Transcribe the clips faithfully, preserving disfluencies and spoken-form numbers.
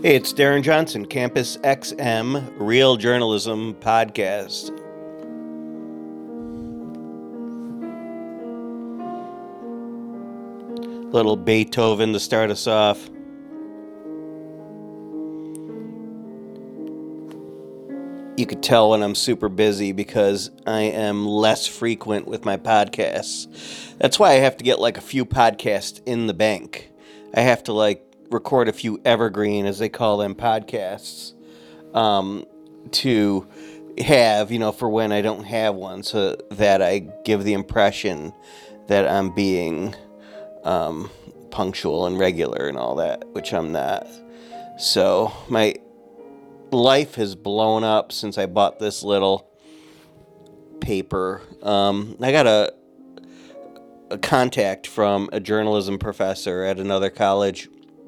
Hey, it's Darren Johnson, Campus X M Real Journalism Podcast. Little Beethoven to start us off. You could tell when I'm super busy because I am less frequent with my podcasts. That's why I have to get like a few podcasts in the bank. I have to like record a few evergreen, as they call them, podcasts um, to have, you know, for when I don't have one, so that I give the impression that I'm being um, punctual and regular and all that, which I'm not. So my life has blown up since I bought this little paper. Um, I got a, a contact from a journalism professor at another college,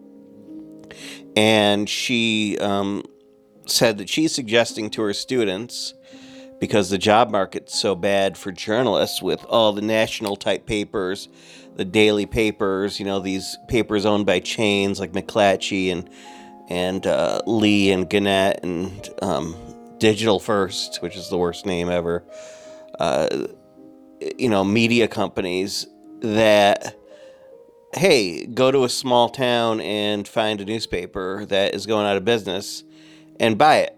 and she um, said that she's suggesting to her students, because the job market's so bad for journalists with all the national type papers, the daily papers, you know, these papers owned by chains like McClatchy and and uh, Lee and Gannett and um, Digital First, which is the worst name ever, uh, you know, media companies that, hey, go to a small town and find a newspaper that is going out of business and buy it.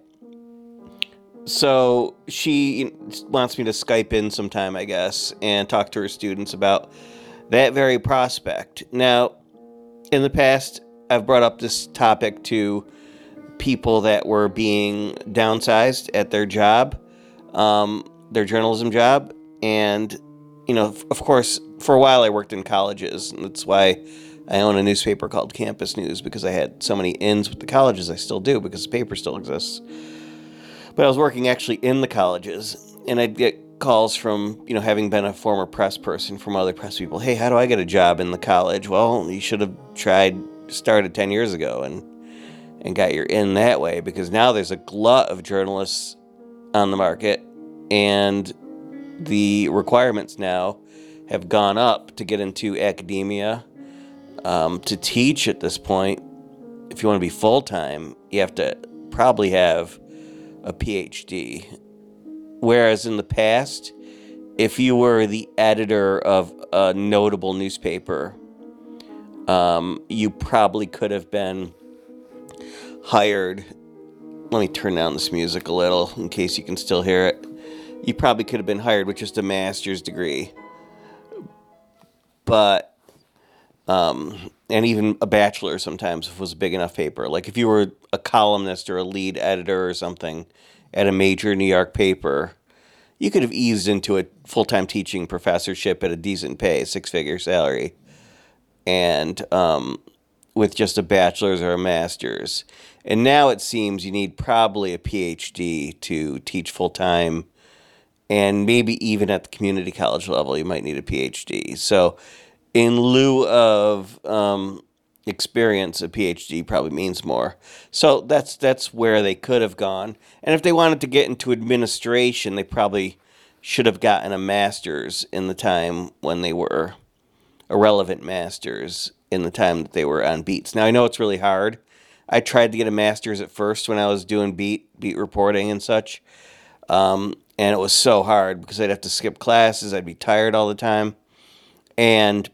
So she wants me to Skype in sometime, I guess, and talk to her students about that very prospect. Now, in the past, I've brought up this topic to people that were being downsized at their job, um, their journalism job. And, you know, of course, for a while I worked in colleges, and that's why I own a newspaper called Campus News, because I had so many ins with the colleges. I still do, because the paper still exists. But I was working actually in the colleges, and I'd get calls from, you know, having been a former press person, from other press people. Hey, how do I get a job in the college? Well, you should have tried, started ten years ago and and got your in that way, because now there's a glut of journalists on the market, and the requirements now have gone up to get into academia, um, to teach at this point. If you want to be full-time, you have to probably have a P H D. Whereas in the past, if you were the editor of a notable newspaper, um, you probably could have been hired. Let me turn down this music a little in case you can still hear it. You probably could have been hired with just a master's degree. But, um, and even a bachelor sometimes, if it was a big enough paper. Like if you were a columnist or a lead editor or something at a major New York paper, you could have eased into a full-time teaching professorship at a decent pay, six-figure salary, and um, with just a bachelor's or a master's. And now it seems you need probably a P H D to teach full-time, and maybe even at the community college level, you might need a P H D. So in lieu of um, experience, a P H D probably means more. So that's that's where they could have gone. And if they wanted to get into administration, they probably should have gotten a master's in the time when they were a relevant master's in the time that they were on beats. Now, I know it's really hard. I tried to get a master's at first when I was doing beat beat reporting and such. Um, and it was so hard because I'd have to skip classes. I'd be tired all the time. And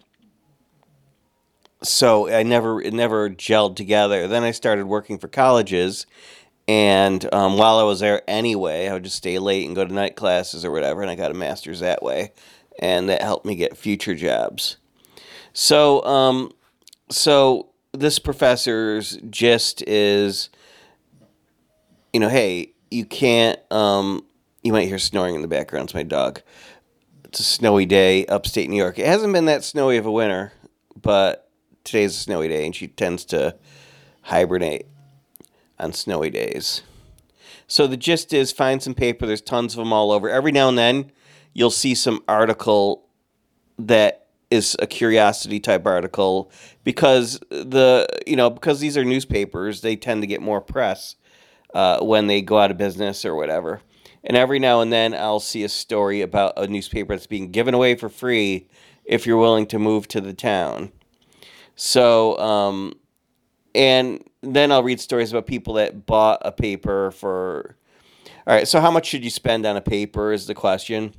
so I never, it never gelled together. Then I started working for colleges, and um, while I was there anyway, I would just stay late and go to night classes or whatever, and I got a master's that way, and that helped me get future jobs. So, um, so this professor's gist is, you know, hey, you can't, um, you might hear snoring in the background. It's my dog. It's a snowy day, upstate New York. It hasn't been that snowy of a winter, but today's a snowy day, and she tends to hibernate on snowy days. So the gist is, find some paper. There's tons of them all over. Every now and then, you'll see some article that is a curiosity type article, because the you know because these are newspapers, they tend to get more press uh, when they go out of business or whatever. And every now and then, I'll see a story about a newspaper that's being given away for free if you're willing to move to the town. So, um, and then I'll read stories about people that bought a paper for. All right, so how much should you spend on a paper is the question.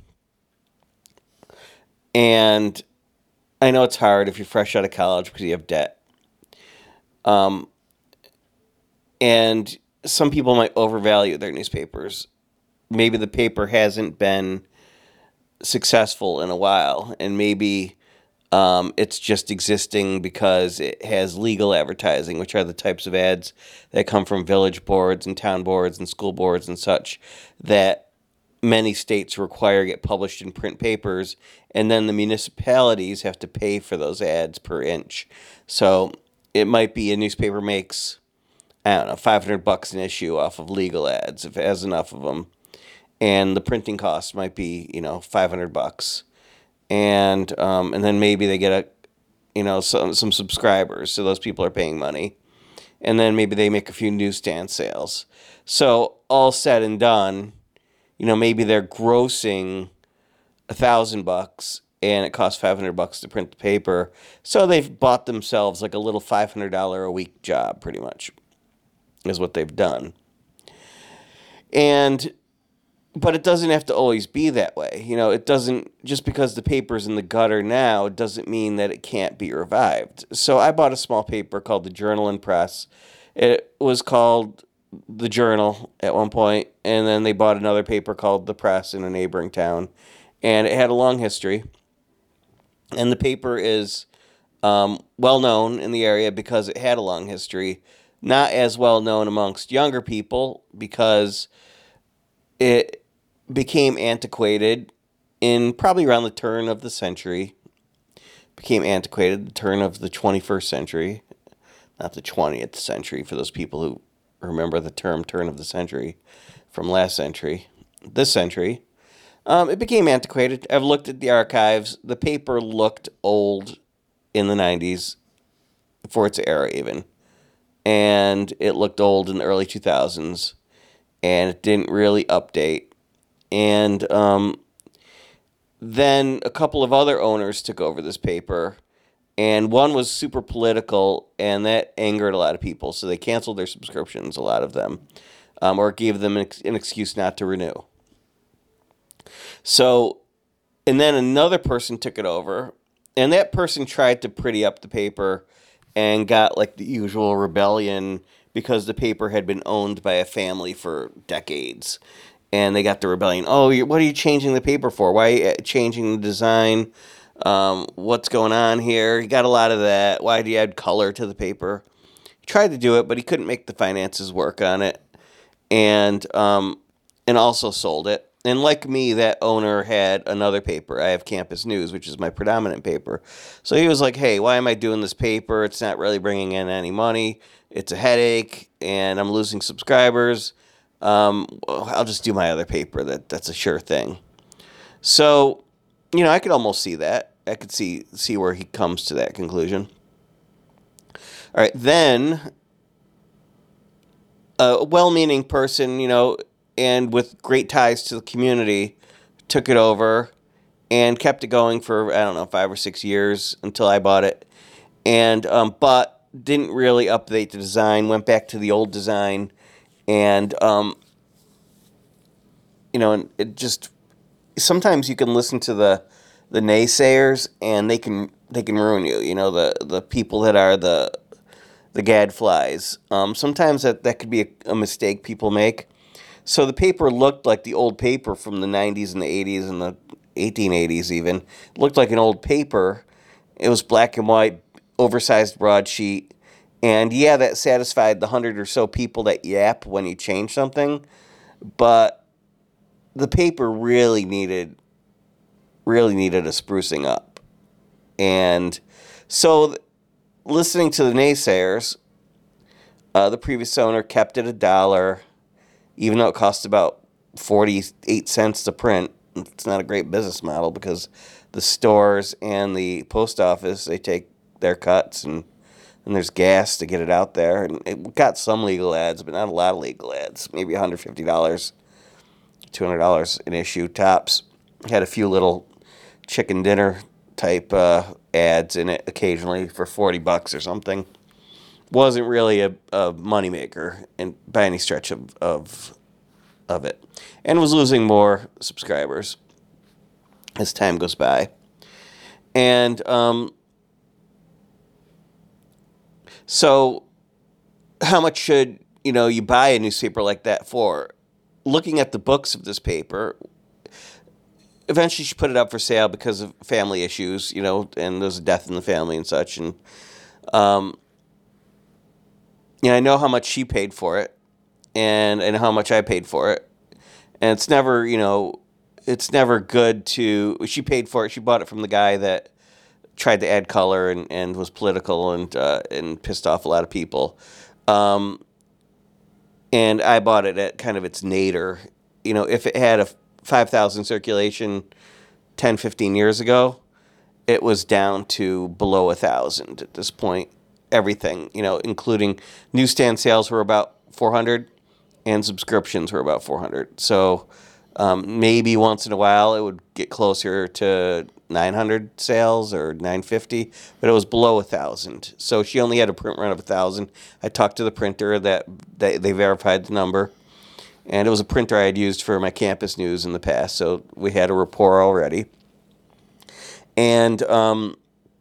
And I know it's hard if you're fresh out of college because you have debt. Um, and some people might overvalue their newspapers. Maybe the paper hasn't been successful in a while, and maybe um, it's just existing because it has legal advertising, which are the types of ads that come from village boards and town boards and school boards and such that many states require get published in print papers, and then the municipalities have to pay for those ads per inch. So it might be a newspaper makes, I don't know, five hundred bucks an issue off of legal ads if it has enough of them, and the printing cost might be, you know, five hundred bucks, and um, and then maybe they get a, you know, some some subscribers, so those people are paying money, and then maybe they make a few newsstand sales. So all said and done, you know, maybe they're grossing a thousand bucks and it costs five hundred bucks to print the paper. So they've bought themselves like a little five hundred dollars a week job, pretty much, is what they've done. And, but it doesn't have to always be that way. You know, it doesn't, just because the paper's in the gutter now, doesn't mean that it can't be revived. So I bought a small paper called the Journal and Press. It was called the Journal at one point, and then they bought another paper called the Press in a neighboring town, and it had a long history. And the paper is um, well known in the area because it had a long history. Not as well known amongst younger people because it became antiquated in probably around the turn of the century. Became antiquated the turn of the twenty-first century, not the twentieth century for those people who remember the term turn of the century from last century, this century. Um, it became antiquated. I've looked at the archives. The paper looked old in the nineties, for its era even. And it looked old in the early two thousands. And it didn't really update. And um, then a couple of other owners took over this paper. And one was super political, and that angered a lot of people. So they canceled their subscriptions, a lot of them, um, or gave them an, an excuse not to renew. So, and then another person took it over, and that person tried to pretty up the paper and got like the usual rebellion because the paper had been owned by a family for decades. And they got the rebellion. Oh, what are you changing the paper for? Why are you changing the design? Um, what's going on here? He got a lot of that. Why do you add color to the paper? He tried to do it, but he couldn't make the finances work on it. And um, and also sold it. And like me, that owner had another paper. I have Campus News, which is my predominant paper. So he was like, hey, why am I doing this paper? It's not really bringing in any money. It's a headache, and I'm losing subscribers. Um, I'll just do my other paper. That That's a sure thing. So, you know, I could almost see that. I could see see where he comes to that conclusion. All right, then a well-meaning person, you know, and with great ties to the community, took it over and kept it going for, I don't know, five or six years until I bought it. And um, but didn't really update the design, went back to the old design, and, um, you know, and it just, sometimes you can listen to the the naysayers, and they can they can ruin you, you know, the, the people that are the the gadflies. Um, sometimes that, that could be a, a mistake people make. So the paper looked like the old paper from the nineties and the eighties and the eighteen eighties even. It looked like an old paper. It was black and white, oversized broadsheet. And yeah, that satisfied the hundred or so people that yap when you change something. But the paper really needed, really needed a sprucing up. And so listening to the naysayers, uh, the previous owner kept it a dollar. Even though it costs about forty-eight cents to print. It's not a great business model because the stores and the post office, they take their cuts, and, and there's gas to get it out there. And it got some legal ads, but not a lot of legal ads. Maybe one hundred fifty dollars, two hundred dollars an issue tops. Had a few little chicken dinner type uh, ads in it occasionally for forty bucks or something. wasn't really a, a moneymaker in, by any stretch of, of of it, and was losing more subscribers as time goes by. And um, so, how much should you know you buy a newspaper like that for? Looking at the books of this paper, eventually she put it up for sale because of family issues, you know, and there's a death in the family and such. And um, yeah, I know how much she paid for it, and and how much I paid for it, and it's never, you know, it's never good to. She paid for it. She bought it from the guy that tried to add color and, and was political and uh, and pissed off a lot of people. Um, and I bought it at kind of its nadir. You know, if it had a five thousand circulation ten, fifteen years ago, it was down to below one thousand at this point. Everything, you know, including newsstand sales were about four hundred and subscriptions were about four hundred. So um, maybe once in a while it would get closer to nine hundred sales or nine fifty, but it was below one thousand. So she only had a print run of one thousand. I talked to the printer that they, they verified the number. And it was a printer I had used for my campus news in the past, so we had a rapport already. And um,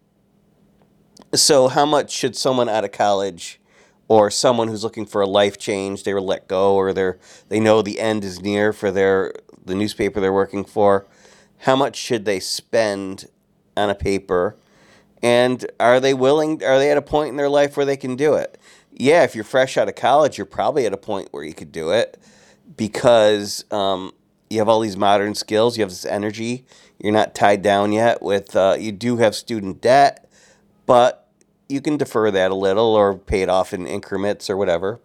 so how much should someone out of college or someone who's looking for a life change, they were let go or they're, they know the end is near for their the newspaper they're working for, how much should they spend on a paper? And are they willing, are they at a point in their life where they can do it? Yeah, if you're fresh out of college, you're probably at a point where you could do it. Because um, you have all these modern skills, you have this energy, you're not tied down yet with, uh, you do have student debt, but you can defer that a little or pay it off in increments or whatever.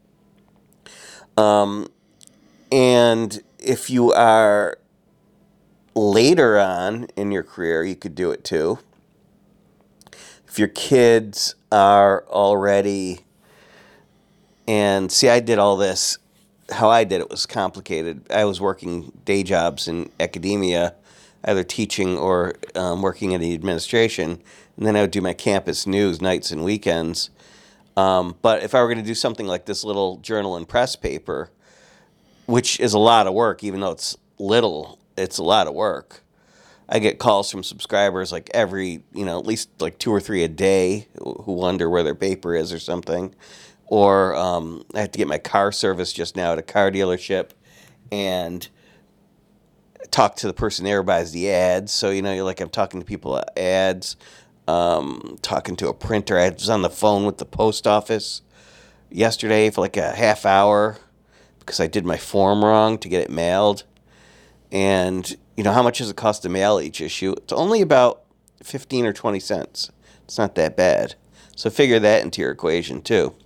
Um, and if you are later on in your career, you could do it too. If your kids are already, and see, I did all this. How I did it was complicated. I was working day jobs in academia, either teaching or um, working in the administration, and then I would do my campus news nights and weekends. Um, but if I were going to do something like this little journal and press paper, which is a lot of work, even though it's little, it's a lot of work. I get calls from subscribers like every, you know, at least like two or three a day who wonder where their paper is or something. Or um, I had to get my car serviced just now at a car dealership and talk to the person there who buys the ads. So, you know, you're like I'm talking to people at ads, um, talking to a printer. I was on the phone with the post office yesterday for like a half hour because I did my form wrong to get it mailed. And, you know, how much does it cost to mail each issue? It's only about fifteen or twenty cents. It's not that bad. So figure that into your equation too.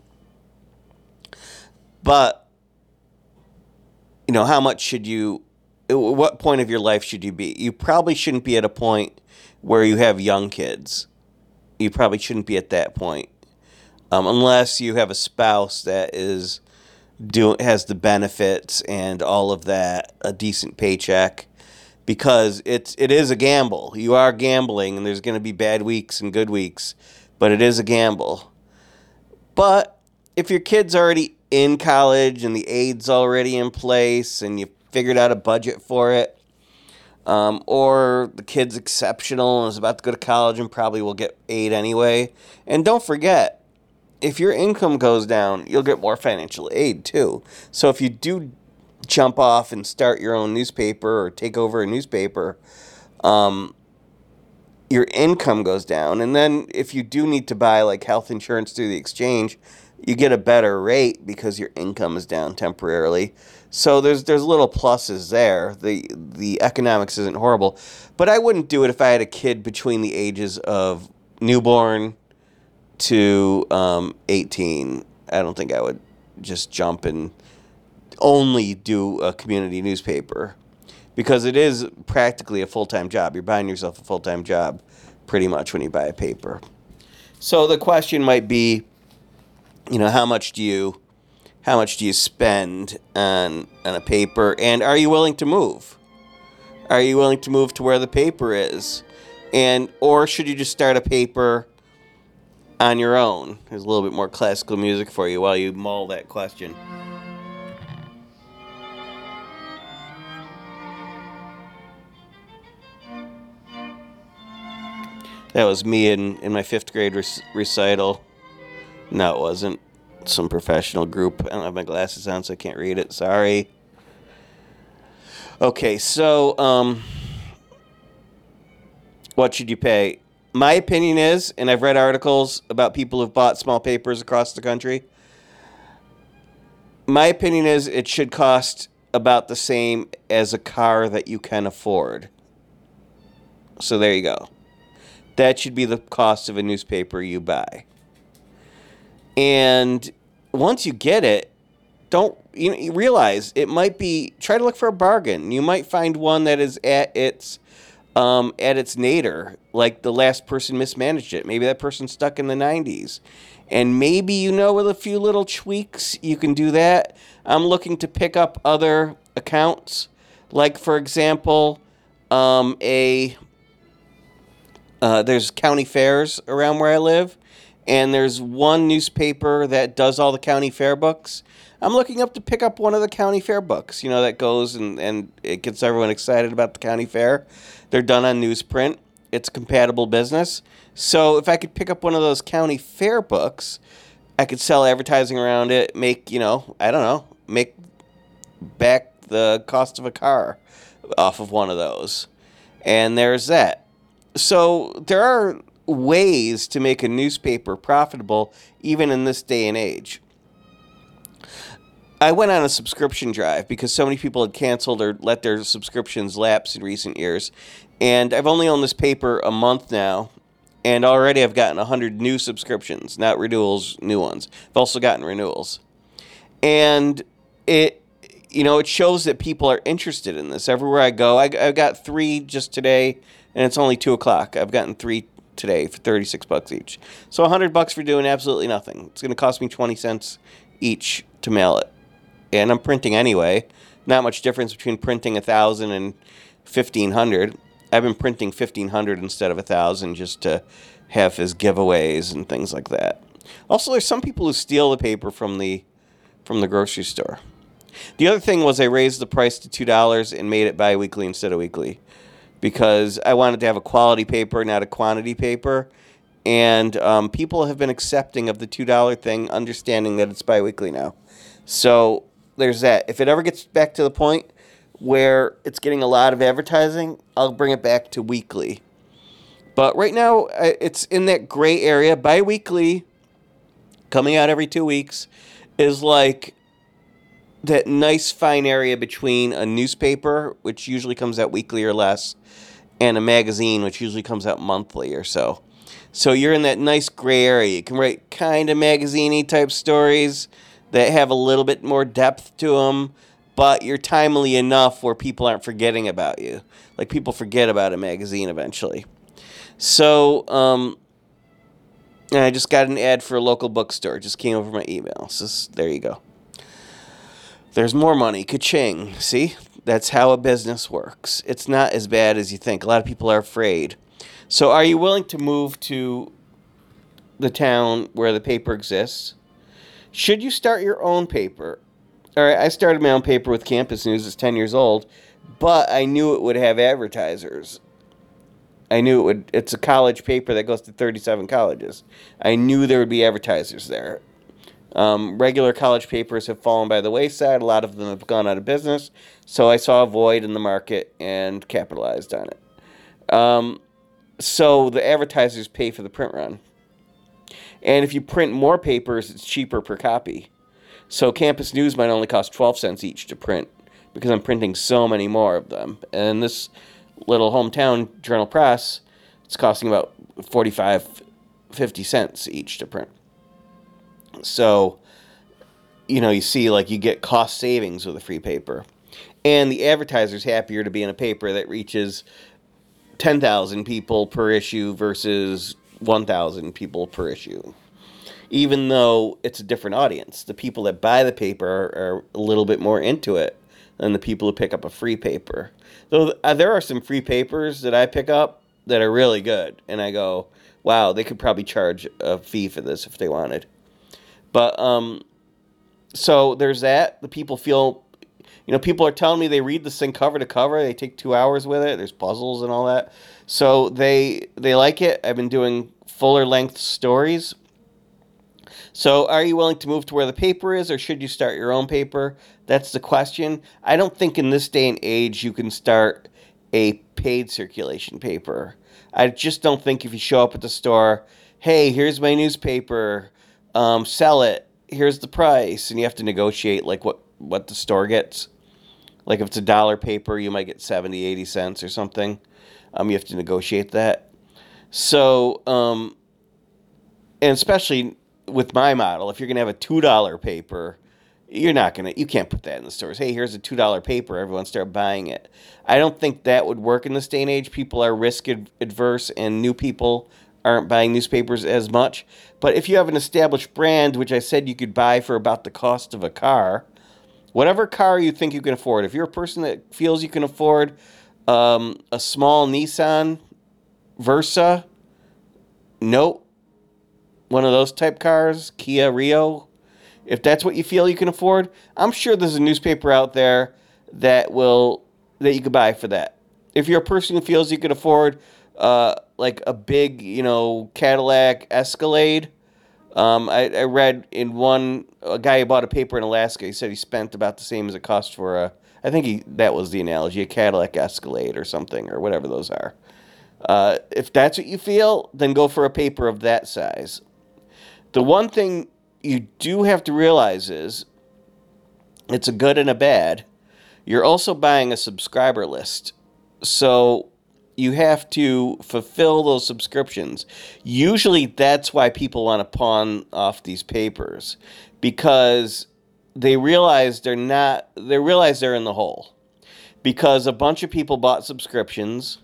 But, you know, how much should you, at what point of your life should you be? You probably shouldn't be at a point where you have young kids. You probably shouldn't be at that point. Um, unless you have a spouse that is do has the benefits and all of that, a decent paycheck. Because it's, it is a gamble. You are gambling, and there's going to be bad weeks and good weeks. But it is a gamble. But if your kid's already in college and the aid's already in place and you figured out a budget for it, um, or the kid's exceptional and is about to go to college and probably will get aid anyway. And don't forget, if your income goes down, you'll get more financial aid too. So if you do jump off and start your own newspaper or take over a newspaper, um, your income goes down. And then if you do need to buy like health insurance through the exchange, you get a better rate because your income is down temporarily. So there's there's little pluses there. The the economics isn't horrible. But I wouldn't do it if I had a kid between the ages of newborn to um, eighteen. I don't think I would just jump and only do a community newspaper. Because it is practically a full-time job. You're buying yourself a full-time job pretty much when you buy a paper. So the question might be, you know, how much do you how much do you spend on on a paper, and are you willing to move? Are you willing to move to where the paper is? And or should you just start a paper on your own. There's a little bit more classical music for you while you mull that question. That was me in, in my fifth grade rec- recital. No, it wasn't. Some professional group. I don't have my glasses on, so I can't read it. Sorry. Okay, so, um, what should you pay? My opinion is, and I've read articles about people who've bought small papers across the country. My opinion is it should cost about the same as a car that you can afford. So there you go. That should be the cost of a newspaper you buy. And once you get it, don't you, know, you realize it might be, try to look for a bargain. You might find one that is at its um, at its nadir, like the last person mismanaged it. Maybe that person's stuck in the nineties. And maybe, you know, with a few little tweaks, you can do that. I'm looking to pick up other accounts, like, for example, um, a uh, there's county fairs around where I live, and there's one newspaper that does all the county fair books. I'm looking up to pick up one of the county fair books, you know, that goes and, and it gets everyone excited about the county fair. They're done on newsprint. It's a compatible business. So if I could pick up one of those county fair books, I could sell advertising around it, make, you know, I don't know, make back the cost of a car off of one of those. And there's that. So there are ways to make a newspaper profitable even in this day and age. I went on a subscription drive because so many people had canceled or let their subscriptions lapse in recent years. And I've only owned this paper a month now, and already I've gotten one hundred new subscriptions, not renewals, new ones. I've also gotten renewals. And it, you know, it shows that people are interested in this. Everywhere I go, I, I got three just today, and it's only two o'clock. I've gotten three today for thirty-six bucks each. So one hundred bucks for doing absolutely nothing. It's going to cost me twenty cents each to mail it. And I'm printing anyway. Not much difference between printing one thousand and fifteen hundred. I've been printing fifteen hundred instead of one thousand just to have as giveaways and things like that. Also, there's some people who steal the paper from the from the grocery store. The other thing was I raised the price to two dollars and made it bi-weekly instead of weekly because I wanted to have a quality paper, not a quantity paper. And um, people have been accepting of the two dollars thing, understanding that it's bi-weekly now. So there's that. If it ever gets back to the point where it's getting a lot of advertising, I'll bring it back to weekly. But right now, it's in that gray area. Bi-weekly, coming out every two weeks, is like that nice fine area between a newspaper, which usually comes out weekly or less, and a magazine, which usually comes out monthly or so. So you're in that nice gray area. You can write kind of magazine-y type stories that have a little bit more depth to them, but you're timely enough where people aren't forgetting about you. Like, people forget about a magazine eventually. So, um, and I just got an ad for a local bookstore. It just came over my email. So there you go. There's more money. Ka-ching. See? That's how a business works. It's not as bad as you think. A lot of people are afraid. So are you willing to move to the town where the paper exists? Should you start your own paper? All right, I started my own paper with Campus News. It's ten years old, but I knew it would have advertisers. I knew it would. It's a college paper that goes to thirty-seven colleges. I knew there would be advertisers there. Um, regular college papers have fallen by the wayside. A lot of them have gone out of business. So I saw a void in the market and capitalized on it. Um, so the advertisers pay for the print run. And if you print more papers, it's cheaper per copy. So Campus News might only cost twelve cents each to print because I'm printing so many more of them. And this little hometown Journal Press, it's costing about forty-five, fifty cents each to print. So, you know, you see, like, you get cost savings with a free paper. And the advertiser's happier to be in a paper that reaches ten thousand people per issue versus one thousand people per issue. Even though it's a different audience. The people that buy the paper are, are a little bit more into it than the people who pick up a free paper. Though uh, there are some free papers that I pick up that are really good. And I go, Wow, they could probably charge a fee for this if they wanted. But um, so there's that. The people feel, you know, people are telling me they read this thing cover to cover. They take two hours with it. There's puzzles and all that. So they they like it. I've been doing fuller length stories. So are you willing to move to where the paper is, or should you start your own paper? That's the question. I don't think in this day and age you can start a paid circulation paper. I just don't think if you show up at the store, hey, here's my newspaper, um, sell it, here's the price, and you have to negotiate like what, what the store gets. Like if it's a dollar paper, you might get seventy, eighty cents or something. Um, you have to negotiate that. So, um, and especially with my model, if you're going to have a two dollar paper, you're not going to, you can't put that in the stores. Hey, here's a two dollar paper. Everyone start buying it. I don't think that would work in this day and age. People are risk adverse and new people aren't buying newspapers as much. But if you have an established brand, which I said you could buy for about the cost of a car, whatever car you think you can afford, if you're a person that feels you can afford um, a small Nissan Versa, nope, one of those type cars, Kia Rio, if that's what you feel you can afford, I'm sure there's a newspaper out there that will that you could buy for that. If you're a person who feels you can afford uh, like a big, you know, Cadillac Escalade, um, I, I read in one, a guy who bought a paper in Alaska, he said he spent about the same as it cost for a, I think he that was the analogy, a Cadillac Escalade or something, or whatever those are. Uh, if that's what you feel, then go for a paper of that size. The one thing you do have to realize is it's a good and a bad. You're also buying a subscriber list. So you have to fulfill those subscriptions. Usually that's why people want to pawn off these papers, because they realize they're not, they realize they're in the hole. Because a bunch of people bought subscriptions,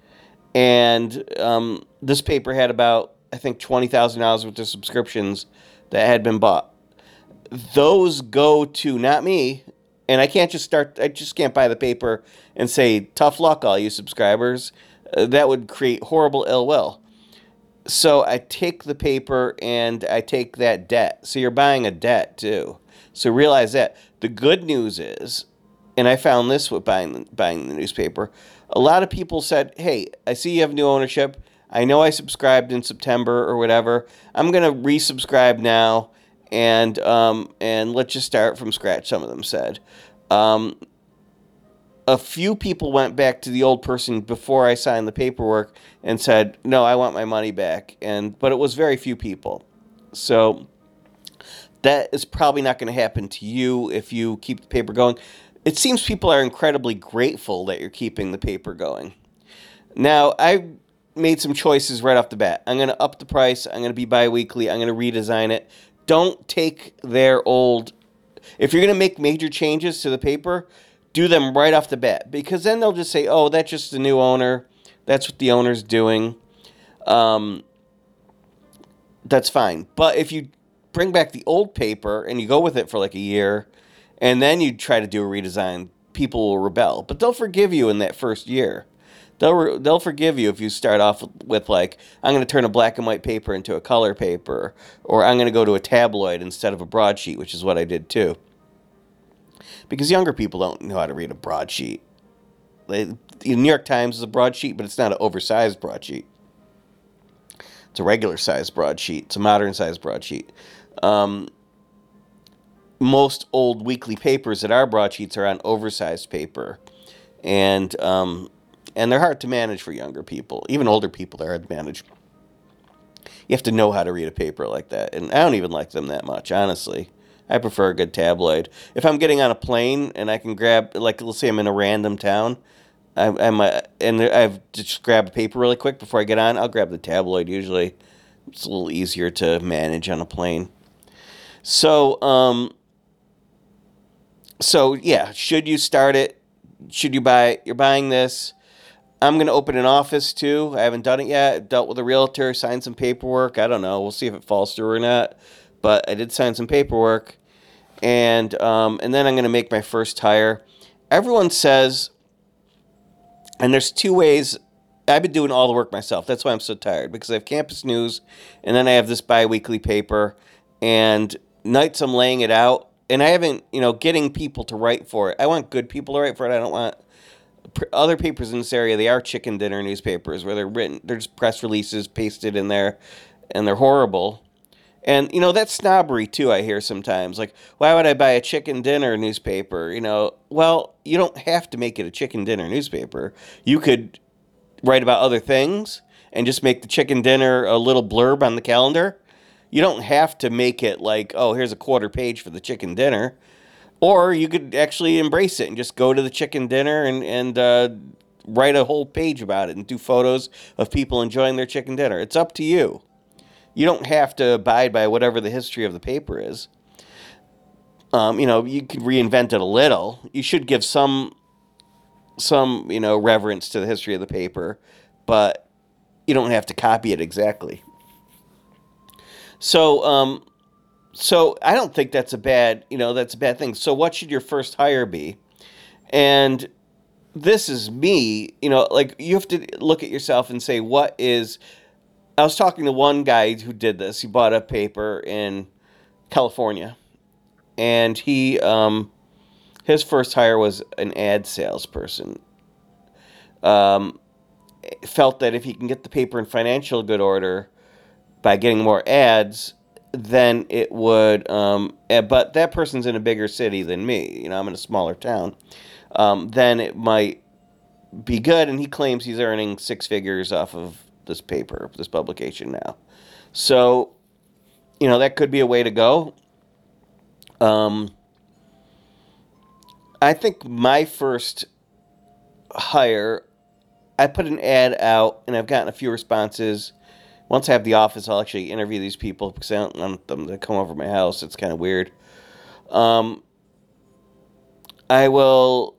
and um, this paper had about, I think, twenty thousand dollars worth of subscriptions that had been bought. Those go to not me, and I can't just start, I just can't buy the paper and say, tough luck, all you subscribers. Uh, that would create horrible ill will. So I take the paper and I take that debt. So you're buying a debt too. So realize that. The good news is, and I found this with buying, buying the newspaper, a lot of people said, hey, I see you have new ownership. I know I subscribed in September or whatever. I'm going to resubscribe now, and um, and let's just start from scratch, some of them said. Um, a few people went back to the old person before I signed the paperwork and said, no, I want my money back. And but it was very few people. So that is probably not going to happen to you if you keep the paper going. It seems people are incredibly grateful that you're keeping the paper going. Now, I made some choices right off the bat. I'm going to up the price. I'm going to be bi-weekly. I'm going to redesign it. Don't take their old... If you're going to make major changes to the paper, do them right off the bat. Because then they'll just say, oh, that's just the new owner. That's what the owner's doing. Um, that's fine. But if you bring back the old paper and you go with it for like a year, and then you try to do a redesign, people will rebel. But they'll forgive you in that first year. They'll re- they'll forgive you if you start off with, like, I'm going to turn a black and white paper into a color paper, or I'm going to go to a tabloid instead of a broadsheet, which is what I did too. Because younger people don't know how to read a broadsheet. They, the New York Times is a broadsheet, but it's not an oversized broadsheet. It's a regular sized broadsheet. It's a modern sized broadsheet. Um, most old weekly papers that are broadsheets are on oversized paper, and um, and they're hard to manage for younger people. Even older people, they're hard to manage. You have to know how to read a paper like that, and I don't even like them that much, honestly. I prefer a good tabloid. If I'm getting on a plane and I can grab, like, let's say I'm in a random town, I, I'm uh, and I've just grab a paper really quick before I get on, I'll grab the tabloid usually. It's a little easier to manage on a plane. So, um, so yeah, should you start it? Should you buy it? You're buying this. I'm going to open an office too. I haven't done it yet. I've dealt with a realtor, signed some paperwork. I don't know. We'll see if it falls through or not. But I did sign some paperwork. And um, and then I'm going to make my first hire. Everyone says, and there's two ways I've been doing all the work myself. That's why I'm so tired, because I have Campus News, and then I have this bi-weekly paper, and nights I'm laying it out, and I haven't, you know, getting people to write for it. I want good people to write for it. I don't want other papers in this area. They are chicken dinner newspapers where they're written, they're just press releases pasted in there, and they're horrible. And, you know, that's snobbery, too, I hear sometimes. Like, why would I buy a chicken dinner newspaper? You know, well, you don't have to make it a chicken dinner newspaper. You could write about other things and just make the chicken dinner a little blurb on the calendar. You don't have to make it like, oh, here's a quarter page for the chicken dinner. Or you could actually embrace it and just go to the chicken dinner and, and uh, write a whole page about it and do photos of people enjoying their chicken dinner. It's up to you. You don't have to abide by whatever the history of the paper is. Um, you know, you could reinvent it a little. You should give some, some, you know, reverence to the history of the paper, but you don't have to copy it exactly. So, um, so I don't think that's a bad, you know, that's a bad thing. So what should your first hire be? And this is me, you know, like you have to look at yourself and say, what is... I was talking to one guy who did this. He bought a paper in California, and he um, his first hire was an ad salesperson. Um, felt that if he can get the paper in financial good order by getting more ads, then it would. Um, but that person's in a bigger city than me. You know, I'm in a smaller town. Um, then it might be good, and he claims he's earning six figures off of this paper, this publication now. So, you know, that could be a way to go. Um, I think my first hire, I put an ad out, and I've gotten a few responses. Once I have the office, I'll actually interview these people because I don't want them to come over to my house. It's kind of weird. Um, I will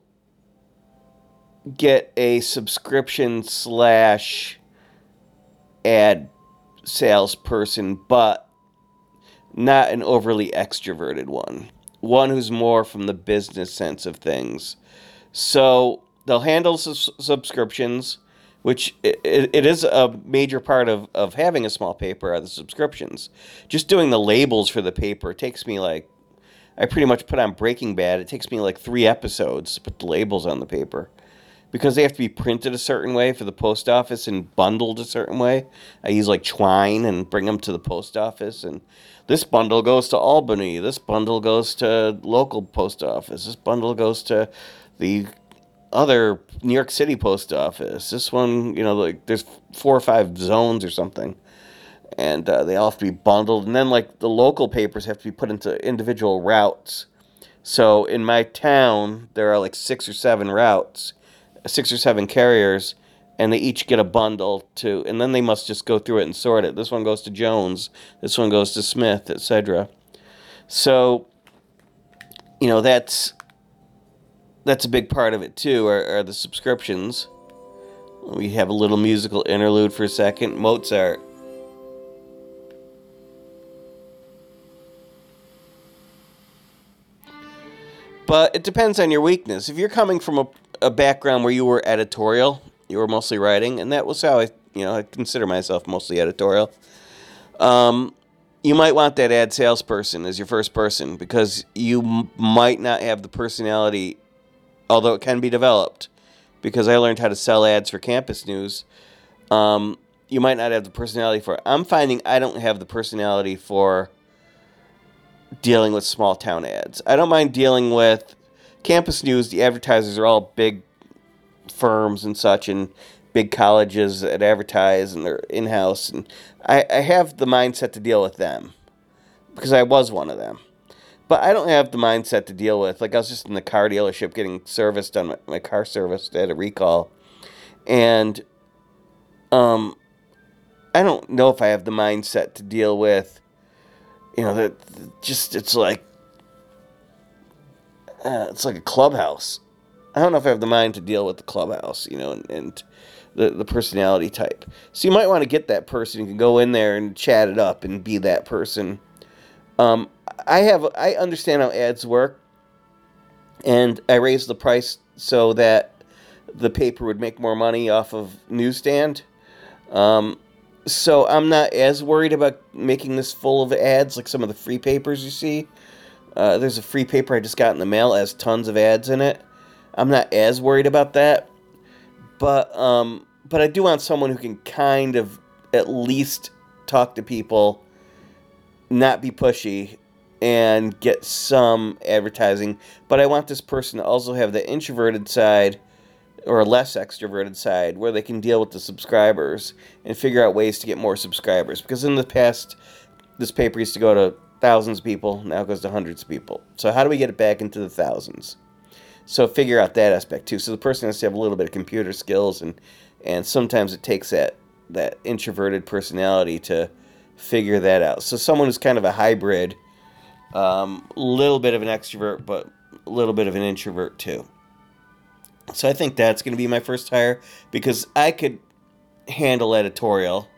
get a subscription slash ad salesperson, but not an overly extroverted one. One who's more from the business sense of things. So they'll handle su- subscriptions, which it, it is a major part of, of having a small paper are the subscriptions. Just doing the labels for the paper takes me like, I pretty much put on Breaking Bad. It takes me like three episodes to put the labels on the paper, because they have to be printed a certain way for the post office and bundled a certain way. I use like twine and bring them to the post office. And this bundle goes to Albany. This bundle goes to local post office. This bundle goes to the other New York City post office. This one, you know, like there's four or five zones or something. And uh, they all have to be bundled. And then like the local papers have to be put into individual routes. So in my town, there are like six or seven routes. Six or seven carriers, and they each get a bundle to, and then they must just go through it and sort it. This one goes to Jones, this one goes to Smith, et cetera. So, you know, that's that's a big part of it too. Are, are the subscriptions? We have a little musical interlude for a second. Mozart. But it depends on your weakness. If you're coming from a a background where you were editorial, you were mostly writing, and that was how I, you know, I consider myself mostly editorial. Um, you might want that ad salesperson as your first person, because you m- might not have the personality, although it can be developed, because I learned how to sell ads for Campus News. Um, you might not have the personality for it. I'm finding I don't have the personality for dealing with small town ads. I don't mind dealing with Campus News. The advertisers are all big firms and such, and big colleges that advertise, and they're in-house. And I, I have the mindset to deal with them because I was one of them. But I don't have the mindset to deal with, like I was just in the car dealership getting serviced on my, my car service. They had a recall. And um, I don't know if I have the mindset to deal with, you know, that just, it's like, Uh, it's like a clubhouse. I don't know if I have the mind to deal with the clubhouse, you know, and, and the, the personality type. So you might want to get that person. You can go in there and chat it up and be that person. Um, I have I understand how ads work, and I raise the price so that the paper would make more money off of newsstand. Um, so I'm not as worried about making this full of ads like some of the free papers you see. Uh, there's a free paper I just got in the mail that has tons of ads in it. I'm not as worried about that, but um, but I do want someone who can kind of at least talk to people, not be pushy, and get some advertising. But I want this person to also have the introverted side or a less extroverted side where they can deal with the subscribers and figure out ways to get more subscribers. Because in the past, this paper used to go to thousands of people, now it goes to hundreds of people. So how do we get it back into the thousands? So figure out that aspect too. So the person has to have a little bit of computer skills, and and sometimes it takes that that introverted personality to figure that out. So someone who's kind of a hybrid, a um, little bit of an extrovert, but a little bit of an introvert too. So I think that's going to be my first hire, because I could handle editorial,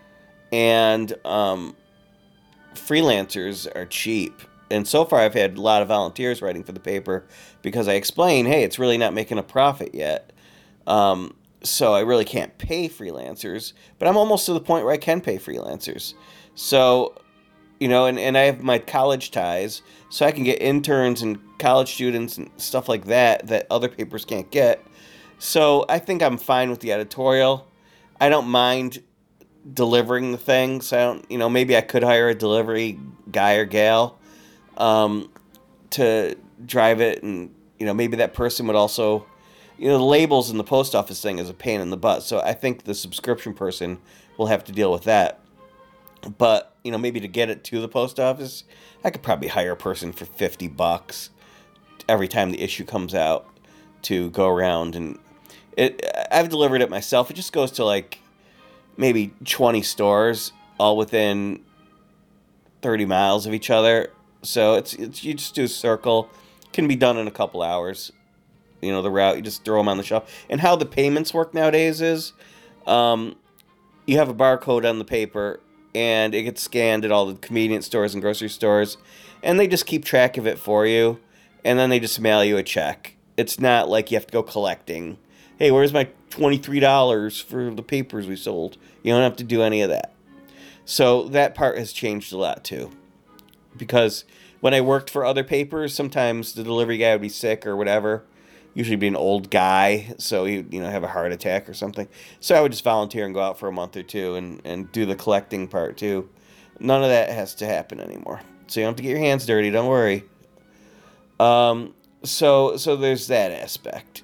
and um, freelancers are cheap. And so far I've had a lot of volunteers writing for the paper because I explain, hey, it's really not making a profit yet. Um, so I really can't pay freelancers, but I'm almost to the point where I can pay freelancers. So, you know, and, and I have my college ties, so I can get interns and college students and stuff like that that other papers can't get. So I think I'm fine with the editorial. I don't mind delivering the things. I don't, you know, maybe I could hire a delivery guy or gal um, to drive it, and, you know, maybe that person would also, you know, the labels in the post office thing is a pain in the butt. So I think the subscription person will have to deal with that. But, you know, maybe to get it to the post office, I could probably hire a person for fifty bucks every time the issue comes out to go around. And it, I've delivered it myself. It just goes to like maybe twenty stores, all within thirty miles of each other. So it's, it's you just do a circle. It can be done in a couple hours. You know, the route, you just throw them on the shelf. And how the payments work nowadays is um, you have a barcode on the paper, and it gets scanned at all the convenience stores and grocery stores, and they just keep track of it for you, and then they just mail you a check. It's not like you have to go collecting. Hey, where's my twenty-three dollars for the papers we sold? You don't have to do any of that. So that part has changed a lot too. Because when I worked for other papers, sometimes the delivery guy would be sick or whatever. Usually be an old guy, so he'd, you know, have a heart attack or something. So I would just volunteer and go out for a month or two and, and do the collecting part too. None of that has to happen anymore. So you don't have to get your hands dirty, don't worry. Um, so so there's that aspect.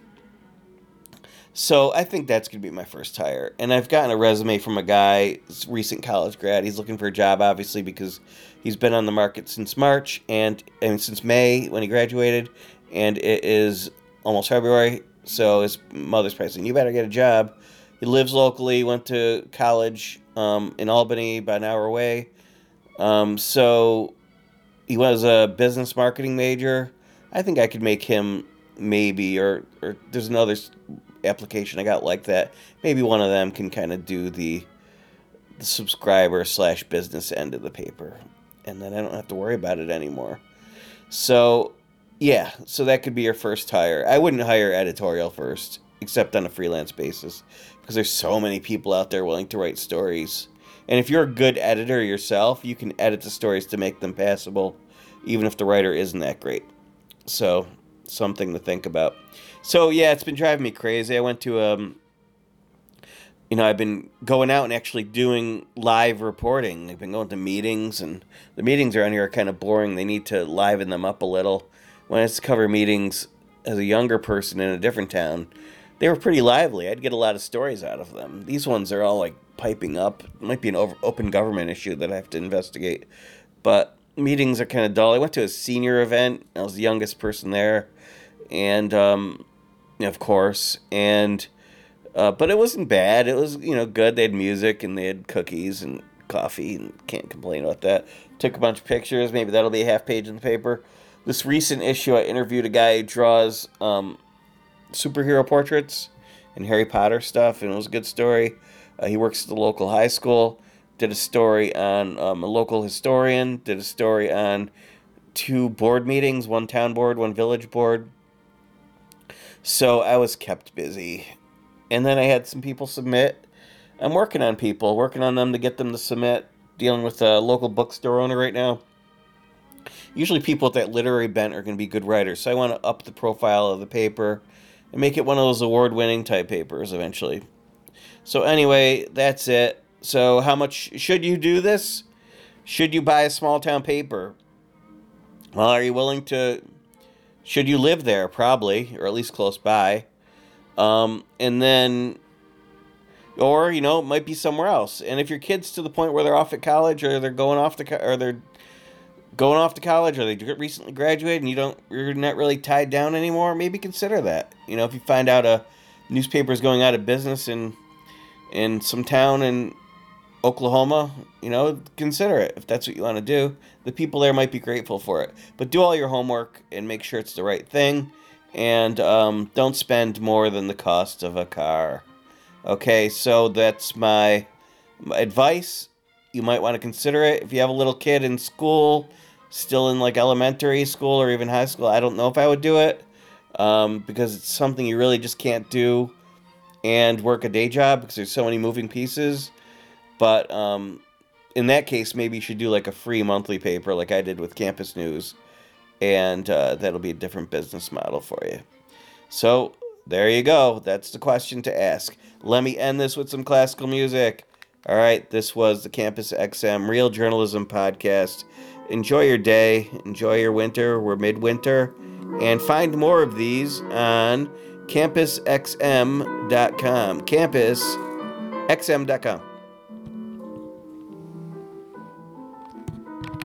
So I think that's going to be my first hire. And I've gotten a resume from a guy, recent college grad. He's looking for a job, obviously, because he's been on the market since March, and, and since May when he graduated, and it is almost February, so his mother's probably saying, you better get a job. He lives locally, went to college um, in Albany, about an hour away. Um, so he was a business marketing major. I think I could make him maybe, or, or there's another application I got like that. Maybe one of them can kind of do the, the subscriber slash business end of the paper. And then I don't have to worry about it anymore. So yeah, so that could be your first hire. I wouldn't hire editorial first, except on a freelance basis, because there's so many people out there willing to write stories. And if you're a good editor yourself, you can edit the stories to make them passable, even if the writer isn't that great. So, something to think about. So, yeah, it's been driving me crazy. I went to, um, you know, I've been going out and actually doing live reporting. I've been going to meetings, and the meetings around here are kind of boring. They need to liven them up a little. When I used to cover meetings as a younger person in a different town, they were pretty lively. I'd get a lot of stories out of them. These ones are all like piping up. It might be an over, open government issue that I have to investigate. But meetings are kind of dull. I went to a senior event. I was the youngest person there. And, um, of course, and, uh, but it wasn't bad. It was, you know, good. They had music and they had cookies and coffee, and can't complain about that. Took a bunch of pictures. Maybe that'll be a half page in the paper. This recent issue, I interviewed a guy who draws um, superhero portraits and Harry Potter stuff, and it was a good story. Uh, he works at the local high school. Did a story on um, a local historian. Did a story on two board meetings, one town board, one village board. So I was kept busy. And then I had some people submit. I'm working on people, working on them to get them to submit. Dealing with a local bookstore owner right now. Usually people with that literary bent are going to be good writers. So I want to up the profile of the paper and make it one of those award-winning type papers eventually. So anyway, that's it. So how much should you do this? Should you buy a small town paper? Well, are you willing to... Should you live there? Probably, or at least close by. Um, and then... Or, you know, it might be somewhere else. And if your kid's to the point where they're off at college, or they're going off to... Co- or they're going off to college, or they recently graduated, and you don't... You're not really tied down anymore, maybe consider that. You know, if you find out a newspaper is going out of business in, in some town in Oklahoma, you know, consider it if that's what you want to do. The people there might be grateful for it. But do all your homework and make sure it's the right thing. And um, don't spend more than the cost of a car. Okay, so that's my, my advice. You might want to consider it. If you have a little kid in school, still in like elementary school or even high school, I don't know if I would do it. Um, because it's something you really just can't do and work a day job because there's so many moving pieces. But um, in that case, maybe you should do like a free monthly paper like I did with Campus News. And uh, that'll be a different business model for you. So there you go. That's the question to ask. Let me end this with some classical music. All right, this was the Campus X M Real Journalism Podcast. Enjoy your day. Enjoy your winter. We're midwinter. And find more of these on campus x m dot com. campus x m dot com.